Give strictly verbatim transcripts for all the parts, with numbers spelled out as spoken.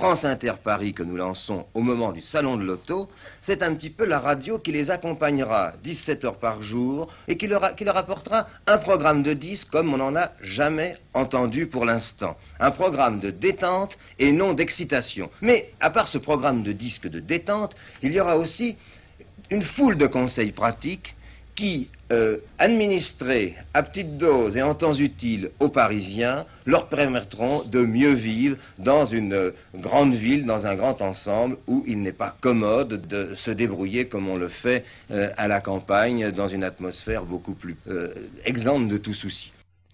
France Inter Paris que nous lançons au moment du Salon de l'Auto, c'est un petit peu la radio qui les accompagnera dix-sept heures par jour et qui leur, a, qui leur apportera un programme de disques comme on n'en a jamais entendu pour l'instant. Un programme de détente et non d'excitation. Mais à part ce programme de disques de détente, il y aura aussi une foule de conseils pratiques qui, euh, administrés à petite dose et en temps utile aux Parisiens, leur permettront de mieux vivre dans une euh, grande ville, dans un grand ensemble, où il n'est pas commode de se débrouiller comme on le fait euh, à la campagne, dans une atmosphère beaucoup plus euh, exempte de tout souci.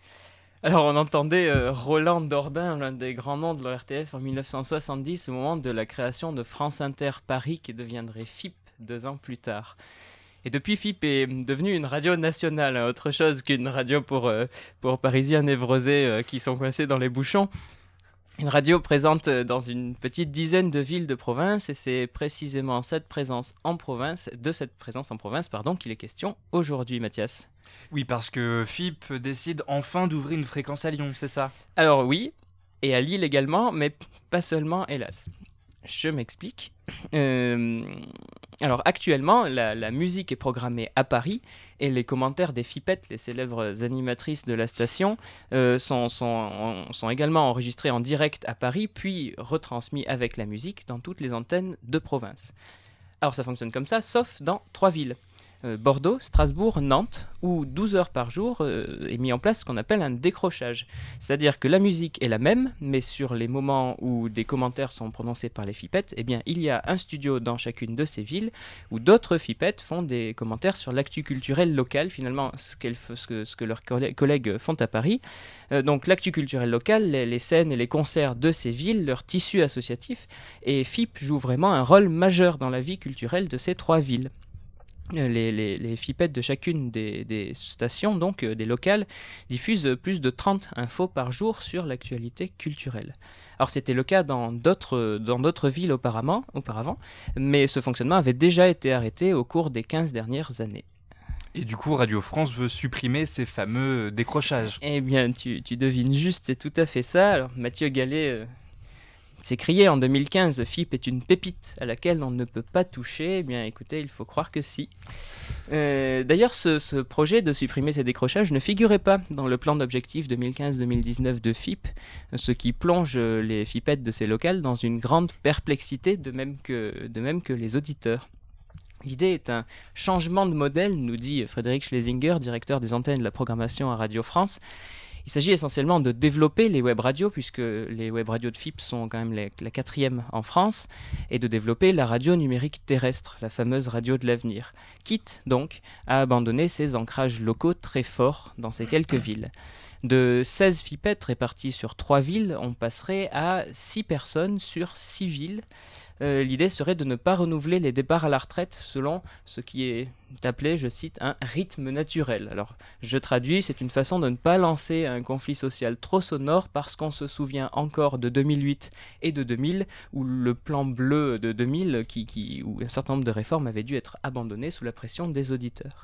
Alors on entendait euh, Roland Dordain, l'un des grands noms de l'O R T F en mille neuf cent soixante-dix, au moment de la création de France Inter Paris, qui deviendrait F I P deux ans plus tard. Et depuis, F I P est devenue une radio nationale, hein, autre chose qu'une radio pour, euh, pour Parisiens névrosés euh, qui sont coincés dans les bouchons. Une radio présente dans une petite dizaine de villes de province, et c'est précisément cette présence en province, de cette présence en province pardon, qu'il est question aujourd'hui, Mathias. Oui, parce que F I P décide enfin d'ouvrir une fréquence à Lyon, c'est ça ? Alors oui, et à Lille également, mais pas seulement, hélas. Je m'explique. Euh, alors actuellement, la, la musique est programmée à Paris et les commentaires des Fipettes, les célèbres animatrices de la station, euh, sont, sont, sont également enregistrés en direct à Paris, puis retransmis avec la musique dans toutes les antennes de province. Alors ça fonctionne comme ça, sauf dans trois villes. Euh, Bordeaux, Strasbourg, Nantes, où douze heures par jour euh, est mis en place ce qu'on appelle un décrochage. C'est-à-dire que la musique est la même, mais sur les moments où des commentaires sont prononcés par les Fipettes, eh bien, il y a un studio dans chacune de ces villes où d'autres Fipettes font des commentaires sur l'actu culturelle locale, finalement ce, ce, que, ce que leurs collègues font à Paris. Euh, donc l'actu culturelle locale, les, les scènes et les concerts de ces villes, leur tissu associatif, et F I P joue vraiment un rôle majeur dans la vie culturelle de ces trois villes. Les, les, les Fipettes de chacune des, des stations, donc euh, des locales, diffusent plus de trente infos par jour sur l'actualité culturelle. Alors c'était le cas dans d'autres, dans d'autres villes auparavant, auparavant, mais ce fonctionnement avait déjà été arrêté au cours des quinze dernières années. Et du coup, Radio France veut supprimer ces fameux décrochages. Eh bien, tu, tu devines juste, c'est tout à fait ça. Alors Mathieu Gallet... Euh, C'est crié en deux mille quinze, F I P est une pépite à laquelle on ne peut pas toucher. Eh bien, écoutez, il faut croire que si. Euh, d'ailleurs, ce, ce projet de supprimer ces décrochages ne figurait pas dans le plan d'objectifs deux mille quinze deux mille dix-neuf de F I P, ce qui plonge les Fipettes de ces locales dans une grande perplexité, de même que, de même que les auditeurs. L'idée est un changement de modèle, nous dit Frédéric Schlesinger, directeur des antennes de la programmation à Radio France. Il s'agit essentiellement de développer les web radios, puisque les web radios de F I P sont quand même les, la quatrième en France, et de développer la radio numérique terrestre, la fameuse radio de l'avenir, quitte donc à abandonner ses ancrages locaux très forts dans ces quelques villes. De seize Fipettes réparties sur trois villes, on passerait à six personnes sur six villes. Euh, l'idée serait de ne pas renouveler les départs à la retraite selon ce qui est appelé, je cite, un rythme naturel. Alors, je traduis, c'est une façon de ne pas lancer un conflit social trop sonore parce qu'on se souvient encore de deux mille huit et de deux mille, où le plan bleu de deux mille, qui, qui, où un certain nombre de réformes avaient dû être abandonnées sous la pression des auditeurs.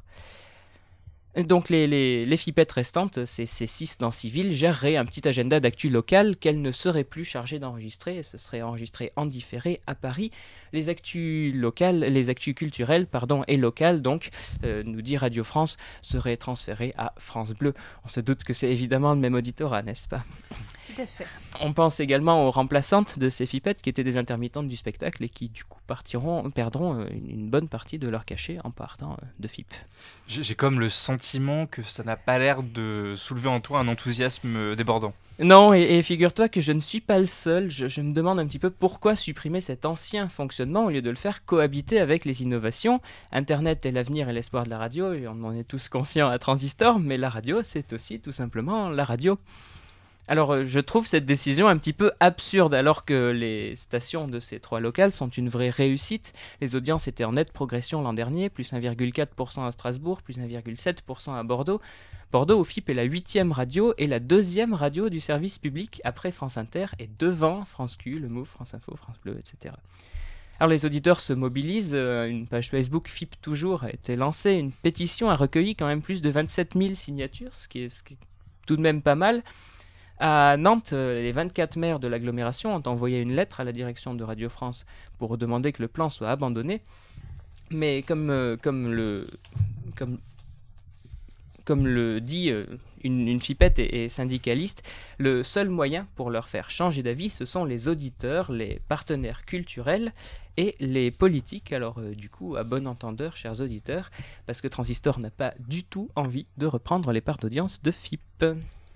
Donc les, les, les Fipettes restantes, ces, ces six dans six villes, géreraient un petit agenda d'actu local qu'elles ne seraient plus chargées d'enregistrer, ce serait enregistré en différé à Paris. Les actus locales, les actus culturelles, pardon, et locales, donc, euh, nous dit Radio France, seraient transférées à France Bleu. On se doute que c'est évidemment le même auditorat, n'est-ce pas ? Tout à fait. On pense également aux remplaçantes de ces Fipettes qui étaient des intermittentes du spectacle et qui du coup partiront, perdront une, une bonne partie de leur cachet en partant de F I P. J'ai, j'ai comme le sentiment que ça n'a pas l'air de soulever en toi un enthousiasme débordant. Non, et, et figure-toi que je ne suis pas le seul. Je, je me demande un petit peu pourquoi supprimer cet ancien fonctionnement au lieu de le faire cohabiter avec les innovations. Internet est l'avenir et l'espoir de la radio, et on en est tous conscients à Transistor, mais la radio, c'est aussi tout simplement la radio. Alors, je trouve cette décision un petit peu absurde, alors que les stations de ces trois locales sont une vraie réussite. Les audiences étaient en nette progression l'an dernier, plus un virgule quatre pour cent à Strasbourg, plus un virgule sept pour cent à Bordeaux. Bordeaux, au F I P, est la huitième radio et la deuxième radio du service public après France Inter et devant France Q, Le Move, France Info, France Bleu, et cetera. Alors les auditeurs se mobilisent, une page Facebook F I P Toujours a été lancée, une pétition a recueilli quand même plus de vingt-sept mille signatures, ce qui est, ce qui est tout de même pas mal. À Nantes, euh, les vingt-quatre maires de l'agglomération ont envoyé une lettre à la direction de Radio France pour demander que le plan soit abandonné. Mais comme, euh, comme, le, comme, comme le dit euh, une, une fipette et, et syndicaliste, le seul moyen pour leur faire changer d'avis, ce sont les auditeurs, les partenaires culturels et les politiques. Alors euh, du coup, à bon entendeur, chers auditeurs, parce que Transistor n'a pas du tout envie de reprendre les parts d'audience de F I P.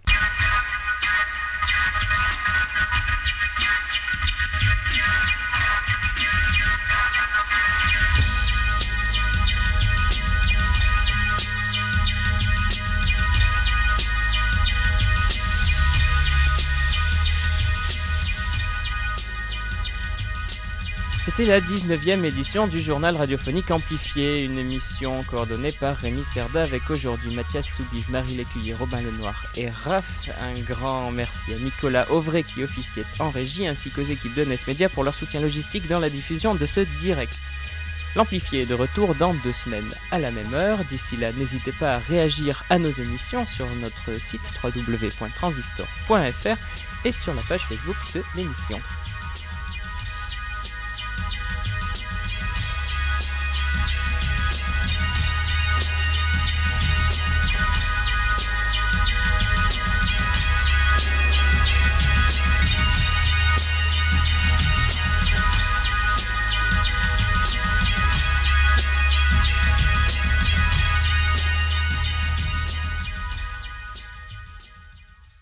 C'était la dix-neuvième édition du journal radiophonique Amplifié, une émission coordonnée par Rémi Cerda avec aujourd'hui Mathias Soubise, Marie Lécuyer, Robin Lenoir et Raph. Un grand merci à Nicolas Auvray qui officiait en régie ainsi qu'aux équipes de N E S Média pour leur soutien logistique dans la diffusion de ce direct. L'Amplifié est de retour dans deux semaines à la même heure. D'ici là, n'hésitez pas à réagir à nos émissions sur notre site w w w point transistor point f r et sur la page Facebook de l'émission.